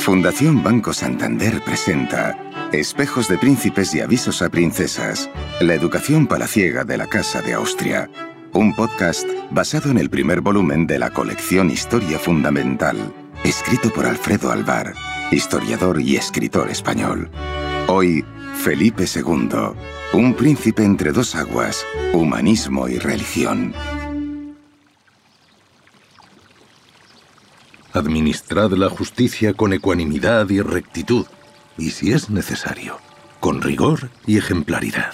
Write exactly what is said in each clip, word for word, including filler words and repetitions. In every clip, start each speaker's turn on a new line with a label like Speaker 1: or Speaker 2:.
Speaker 1: Fundación Banco Santander presenta Espejos de príncipes y avisos a princesas, la educación palaciega de la Casa de Austria. Un podcast basado en el primer volumen de la colección Historia Fundamental, escrito por Alfredo Alvar, historiador y escritor español. Hoy, Felipe segundo, un príncipe entre dos aguas, humanismo y religión.
Speaker 2: Administrad la justicia con ecuanimidad y rectitud, y si es necesario, con rigor y ejemplaridad.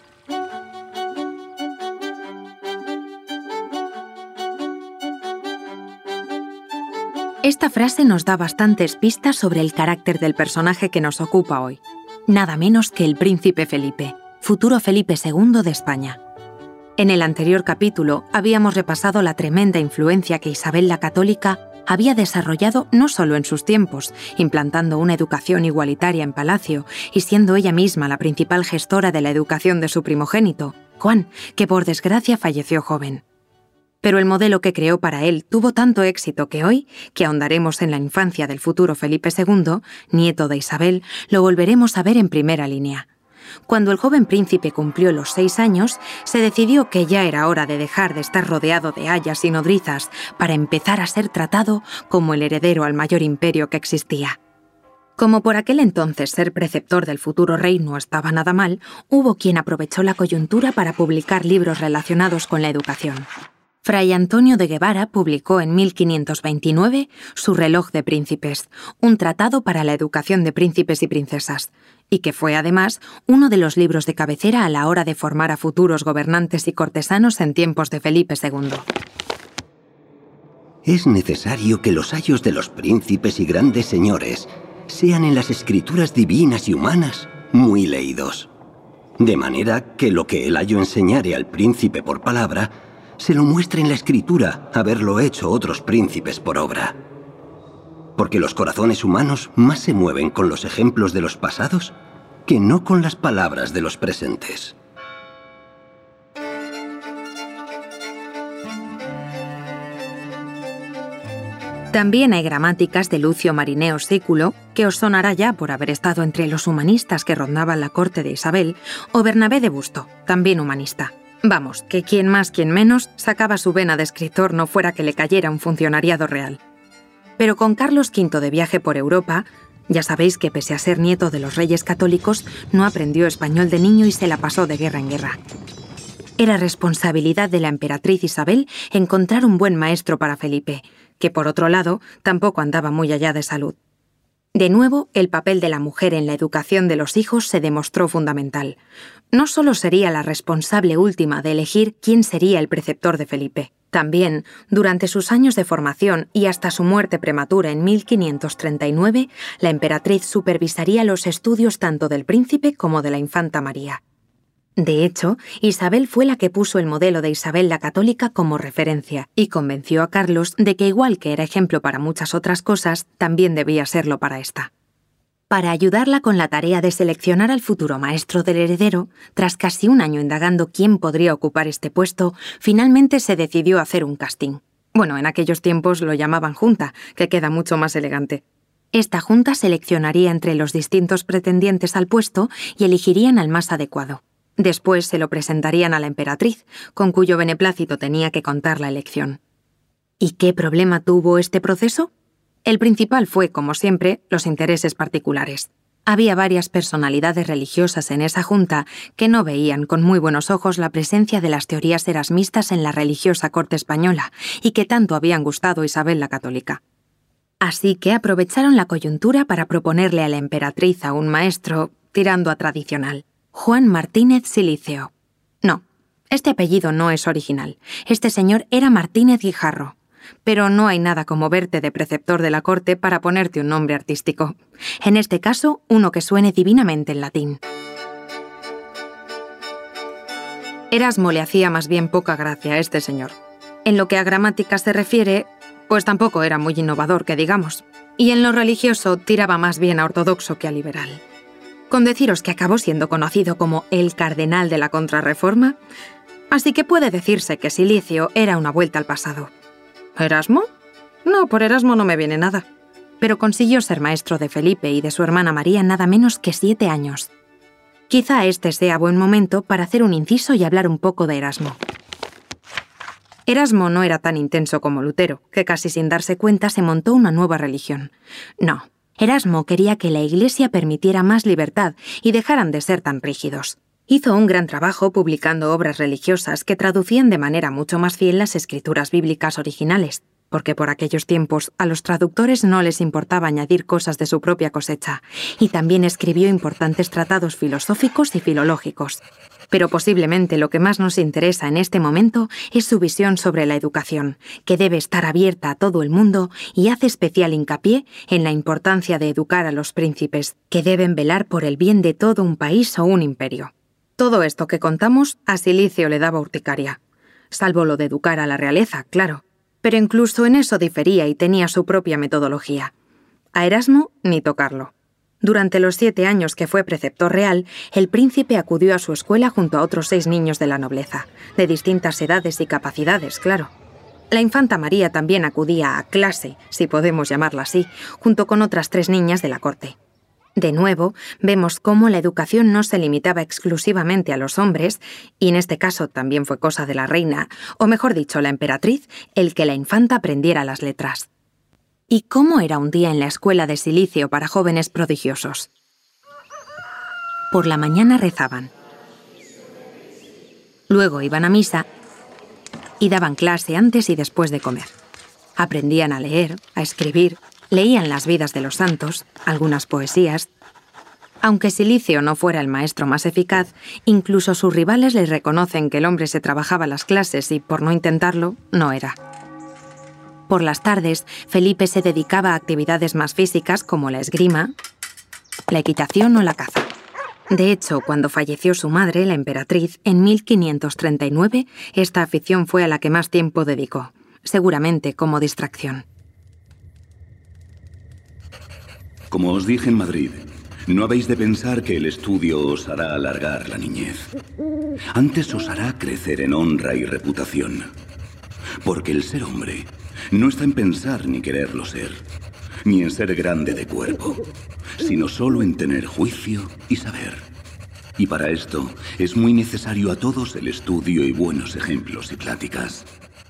Speaker 3: Esta frase nos da bastantes pistas sobre el carácter del personaje que nos ocupa hoy. Nada menos que el príncipe Felipe, futuro Felipe segundo de España. En el anterior capítulo habíamos repasado la tremenda influencia que Isabel la Católica había desarrollado no solo en sus tiempos, implantando una educación igualitaria en palacio y siendo ella misma la principal gestora de la educación de su primogénito, Juan, que por desgracia falleció joven. Pero el modelo que creó para él tuvo tanto éxito que hoy, que ahondaremos en la infancia del futuro Felipe segundo, nieto de Isabel, lo volveremos a ver en primera línea. Cuando el joven príncipe cumplió los seis años, se decidió que ya era hora de dejar de estar rodeado de hayas y nodrizas para empezar a ser tratado como el heredero al mayor imperio que existía. Como por aquel entonces ser preceptor del futuro rey no estaba nada mal, hubo quien aprovechó la coyuntura para publicar libros relacionados con la educación. Fray Antonio de Guevara publicó en mil quinientos veintinueve Su reloj de príncipes, un tratado para la educación de príncipes y princesas, y que fue además uno de los libros de cabecera a la hora de formar a futuros gobernantes y cortesanos en tiempos de Felipe segundo.
Speaker 4: Es necesario que los ayos de los príncipes y grandes señores sean en las escrituras divinas y humanas muy leídos, de manera que lo que el ayo enseñare al príncipe por palabra se lo muestre en la escritura haberlo hecho otros príncipes por obra. Porque los corazones humanos más se mueven con los ejemplos de los pasados que no con las palabras de los presentes.
Speaker 3: También hay gramáticas de Lucio Marineo Sículo, que os sonará ya por haber estado entre los humanistas que rondaban la corte de Isabel, o Bernabé de Busto, también humanista. Vamos, que quien más, quien menos, sacaba su vena de escritor no fuera que le cayera un funcionariado real. Pero con Carlos quinto de viaje por Europa, ya sabéis que pese a ser nieto de los reyes católicos, no aprendió español de niño y se la pasó de guerra en guerra. Era responsabilidad de la emperatriz Isabel encontrar un buen maestro para Felipe, que por otro lado tampoco andaba muy allá de salud. De nuevo, el papel de la mujer en la educación de los hijos se demostró fundamental. No solo sería la responsable última de elegir quién sería el preceptor de Felipe. También, durante sus años de formación y hasta su muerte prematura en mil quinientos treinta y nueve, la emperatriz supervisaría los estudios tanto del príncipe como de la infanta María. De hecho, Isabel fue la que puso el modelo de Isabel la Católica como referencia y convenció a Carlos de que igual que era ejemplo para muchas otras cosas, también debía serlo para esta. Para ayudarla con la tarea de seleccionar al futuro maestro del heredero, tras casi un año indagando quién podría ocupar este puesto, finalmente se decidió hacer un casting. Bueno, en aquellos tiempos lo llamaban junta, que queda mucho más elegante. Esta junta seleccionaría entre los distintos pretendientes al puesto y elegirían al más adecuado. Después se lo presentarían a la emperatriz, con cuyo beneplácito tenía que contar la elección. ¿Y qué problema tuvo este proceso? El principal fue, como siempre, los intereses particulares. Había varias personalidades religiosas en esa junta que no veían con muy buenos ojos la presencia de las teorías erasmistas en la religiosa corte española y que tanto habían gustado a Isabel la Católica. Así que aprovecharon la coyuntura para proponerle a la emperatriz a un maestro tirando a tradicional. Juan Martínez Silicio. No, este apellido no es original. Este señor era Martínez Guijarro. Pero no hay nada como verte de preceptor de la corte para ponerte un nombre artístico. En este caso, uno que suene divinamente en latín. Erasmo le hacía más bien poca gracia a este señor. En lo que a gramática se refiere, pues tampoco era muy innovador, que digamos. Y en lo religioso tiraba más bien a ortodoxo que a liberal. Con deciros que acabó siendo conocido como el cardenal de la Contrarreforma, así que puede decirse que Silicio era una vuelta al pasado. ¿Erasmo? No, por Erasmo no me viene nada. pero consiguió ser maestro de Felipe y de su hermana María nada menos que siete años. Quizá este sea buen momento para hacer un inciso y hablar un poco de Erasmo. Erasmo no era tan intenso como Lutero, que casi sin darse cuenta se montó una nueva religión. No, Erasmo quería que la Iglesia permitiera más libertad y dejaran de ser tan rígidos. Hizo un gran trabajo publicando obras religiosas que traducían de manera mucho más fiel las escrituras bíblicas originales, porque por aquellos tiempos a los traductores no les importaba añadir cosas de su propia cosecha, y también escribió importantes tratados filosóficos y filológicos. Pero posiblemente lo que más nos interesa en este momento es su visión sobre la educación, que debe estar abierta a todo el mundo y hace especial hincapié en la importancia de educar a los príncipes, que deben velar por el bien de todo un país o un imperio. Todo esto que contamos a Silicio le daba urticaria, salvo lo de educar a la realeza, claro. Pero incluso en eso difería y tenía su propia metodología. A Erasmo, ni tocarlo. Durante los siete años que fue preceptor real, el príncipe acudió a su escuela junto a otros seis niños de la nobleza, de distintas edades y capacidades, claro. La infanta María también acudía a clase, si podemos llamarla así, junto con otras tres niñas de la corte. De nuevo, vemos cómo la educación no se limitaba exclusivamente a los hombres, y en este caso también fue cosa de la reina, o mejor dicho, la emperatriz, el que la infanta aprendiera las letras. ¿Y cómo era un día en la escuela de Silicio para jóvenes prodigiosos? Por la mañana rezaban. Luego iban a misa y daban clase antes y después de comer. Aprendían a leer, a escribir, leían las vidas de los santos, algunas poesías. Aunque Silicio no fuera el maestro más eficaz, incluso sus rivales le reconocen que el hombre se trabajaba las clases y, por no intentarlo, no era. Por las tardes, Felipe se dedicaba a actividades más físicas como la esgrima, la equitación o la caza. De hecho, cuando falleció su madre, la emperatriz, en mil quinientos treinta y nueve, esta afición fue a la que más tiempo dedicó, seguramente como distracción.
Speaker 5: Como os dije en Madrid, no habéis de pensar que el estudio os hará alargar la niñez. Antes os hará crecer en honra y reputación. Porque el ser hombre no está en pensar ni quererlo ser, ni en ser grande de cuerpo, sino solo en tener juicio y saber. Y para esto es muy necesario a todos el estudio y buenos ejemplos y pláticas.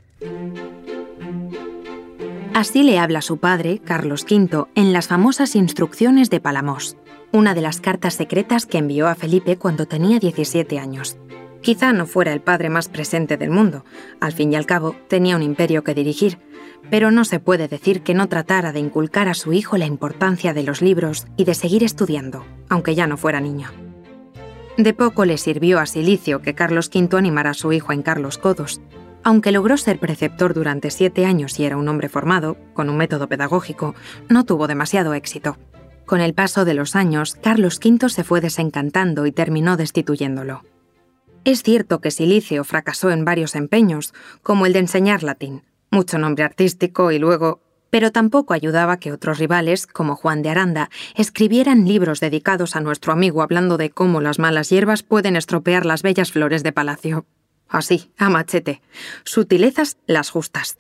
Speaker 3: Así le habla su padre, Carlos quinto, en las famosas Instrucciones de Palamos, una de las cartas secretas que envió a Felipe cuando tenía diecisiete años. Quizá no fuera el padre más presente del mundo, al fin y al cabo tenía un imperio que dirigir, pero no se puede decir que no tratara de inculcar a su hijo la importancia de los libros y de seguir estudiando, aunque ya no fuera niño. De poco le sirvió a Silicio que Carlos quinto animara a su hijo a hincar los codos. Aunque logró ser preceptor durante siete años y era un hombre formado, con un método pedagógico, no tuvo demasiado éxito. Con el paso de los años, Carlos quinto se fue desencantando y terminó destituyéndolo. Es cierto que Silicio fracasó en varios empeños, como el de enseñar latín, mucho nombre artístico y luego... Pero tampoco ayudaba que otros rivales, como Juan de Aranda, escribieran libros dedicados a nuestro amigo hablando de cómo las malas hierbas pueden estropear las bellas flores de palacio. Así, a machete. Sutilezas las justas.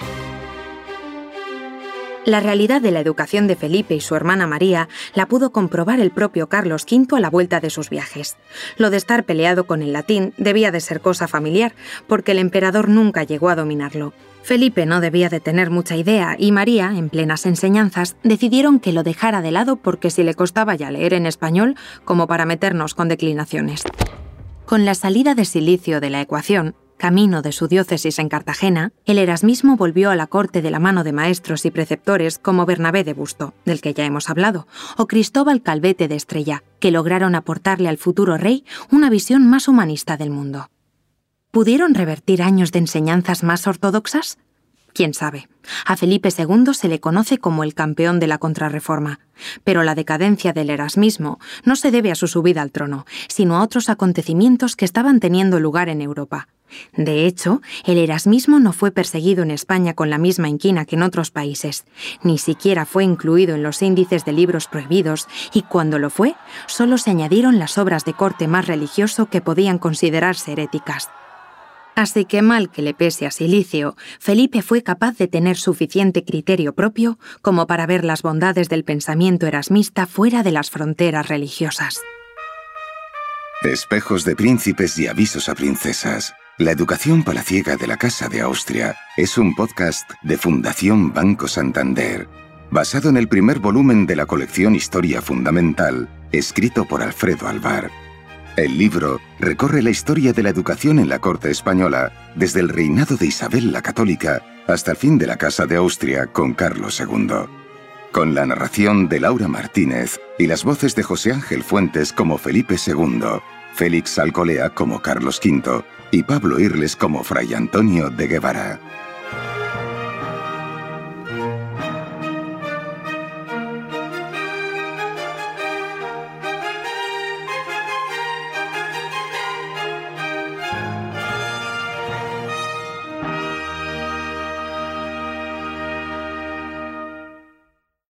Speaker 3: La realidad de la educación de Felipe y su hermana María la pudo comprobar el propio Carlos quinto a la vuelta de sus viajes. Lo de estar peleado con el latín debía de ser cosa familiar, porque el emperador nunca llegó a dominarlo. Felipe no debía de tener mucha idea y María, en plenas enseñanzas, decidieron que lo dejara de lado porque si le costaba ya leer en español, como para meternos con declinaciones. Con la salida de Silicio de la ecuación, camino de su diócesis en Cartagena, el erasmismo volvió a la corte de la mano de maestros y preceptores como Bernabé de Busto, del que ya hemos hablado, o Cristóbal Calvete de Estrella, que lograron aportarle al futuro rey una visión más humanista del mundo. ¿Pudieron revertir años de enseñanzas más ortodoxas? Quién sabe. A Felipe segundo se le conoce como el campeón de la Contrarreforma, pero la decadencia del erasmismo no se debe a su subida al trono, sino a otros acontecimientos que estaban teniendo lugar en Europa. De hecho, el erasmismo no fue perseguido en España con la misma inquina que en otros países, ni siquiera fue incluido en los índices de libros prohibidos, y cuando lo fue, solo se añadieron las obras de corte más religioso que podían considerarse heréticas. Así que, mal que le pese a Silicio, Felipe fue capaz de tener suficiente criterio propio como para ver las bondades del pensamiento erasmista fuera de las fronteras religiosas.
Speaker 1: Espejos de príncipes y avisos a princesas. La educación palaciega de la Casa de Austria es un podcast de Fundación Banco Santander, basado en el primer volumen de la colección Historia Fundamental, escrito por Alfredo Alvar. El libro recorre la historia de la educación en la corte española, desde el reinado de Isabel la Católica hasta el fin de la Casa de Austria con Carlos segundo. Con la narración de Laura Martínez y las voces de José Ángel Fuentes como Felipe segundo, Félix Alcolea como Carlos quinto y Pablo Irles como Fray Antonio de Guevara.